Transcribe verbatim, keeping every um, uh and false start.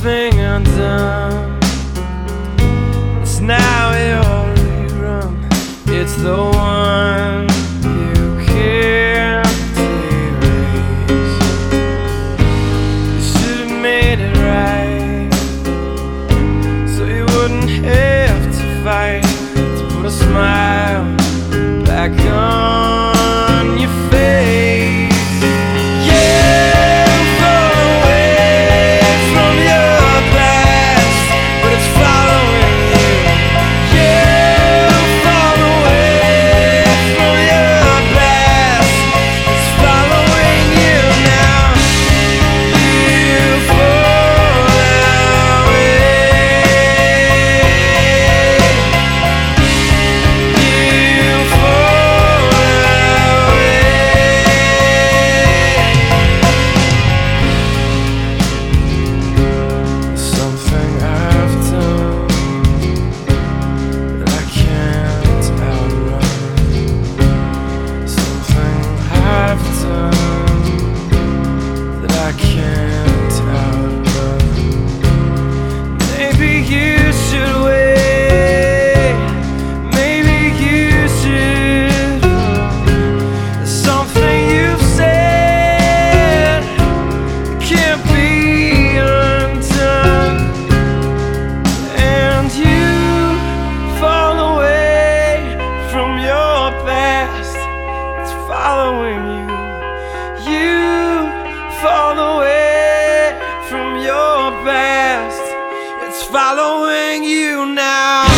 something undone. It's now your rerun. It's the one you can't erase. You should have made it right, so you wouldn't have to fight to put a smile back on your face. Following you, you fall away from your past. It's following you now.